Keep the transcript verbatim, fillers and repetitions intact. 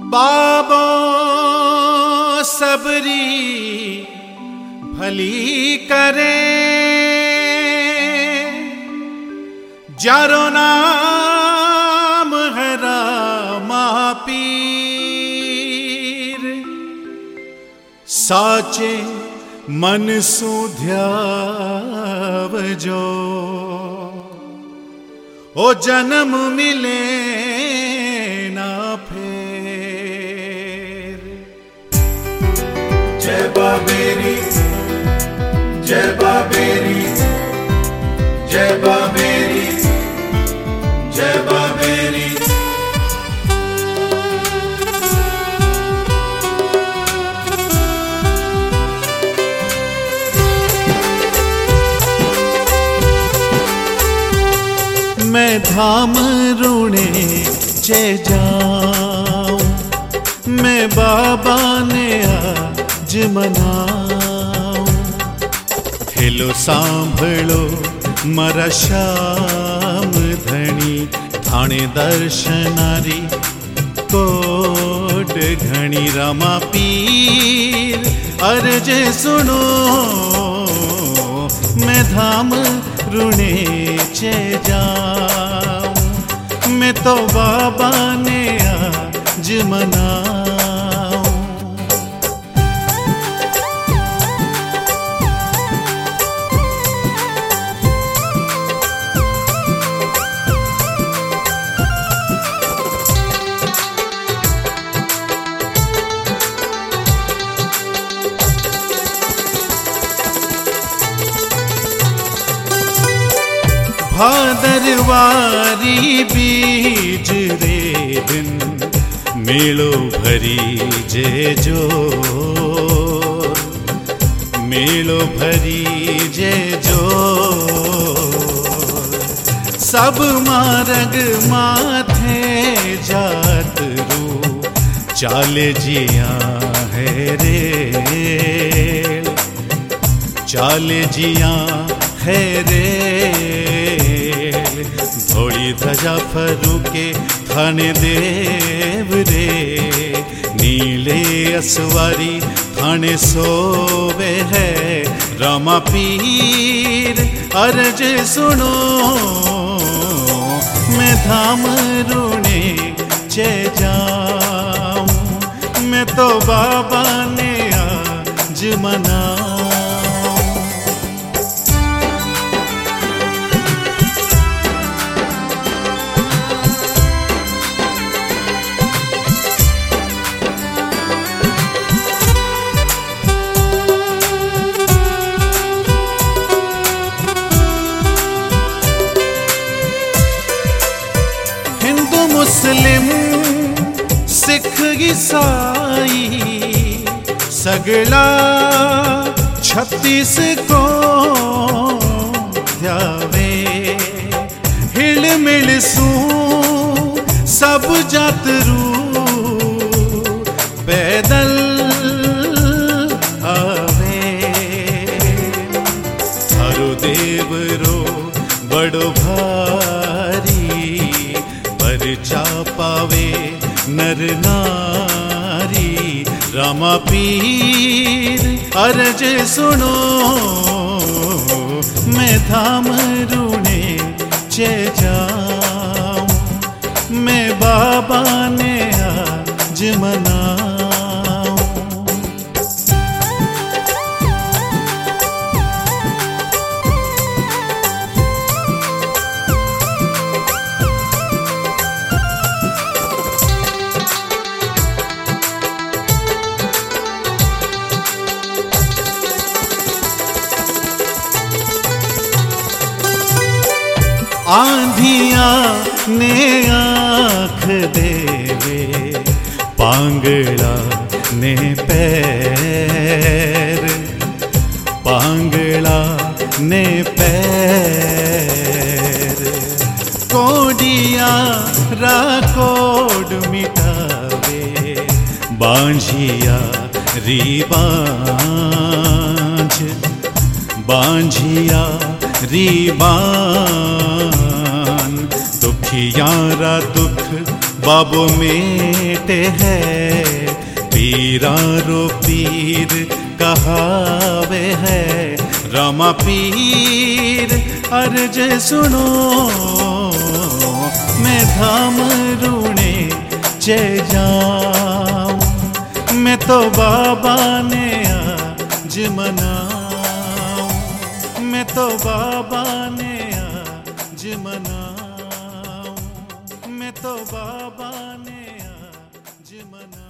बाबो सबरी भली करे, जारो नाम है रामा पीर। साचे मन सुध्यावजो, ओ जन्म मिले ना फेर। जय बाबेरी, जय बाबेरी, जय बाबेरी, जय बाबेरी। मैं धाम रूणे चे जाऊं, मैं बाबा ने आज मनाऊं। हेलो सांभळो मारा श्याम धणी, थाणे दर्शनारी कोट घणी। रामा पीर अर्जे सुनो, मैं धाम रूणे चे जाऊं, मैं तो बाबा ने आज मनाऊं। भादरवारी बीज रे दिन, मेलो भरी जे जो, मेलो भरी जे जो। सब मार्ग माथे जात रू, चाले जिया है रे, चाले जिया है रे। धोड़ी ध्वजा फरूके थाने देव रे, नीले असवारी थाने सोवे है। रामा पीर अर्ज सुनो, मैं धाम रूणे चे जाऊं, मैं तो बाबा ने आज मनाऊं। मुस्लिम सिख ईसाई सगला छत्तीस को ध्यावे। हिल मिल सू सब जातरू, पैदल आवे। हरो देव रो बड़ो भारी, जा पावे नर नारी। रामा पीर अर्ज सुनो, मैं धाम रूणे चे जाऊं, मैं बाबा ने आज मनाऊं। आंधिया ने आँख देवे, पांगड़ा ने पैर, पांगड़ा ने पैर। कोडिया राकोड मिटावे, बांझिया री बांझ, बांझिया री बांझ। दुखियारा दुख बाबो मेटे है, पीरा रो पीर कहावे है। रामा पीर अर्ज सुनो, मैं धाम रूणे चे जाऊं। मैं तो बाबा ने आज मनाऊं, मैं तो बाबा ने आज मनाऊं, मैं तो बाबा ने आज मनाऊं।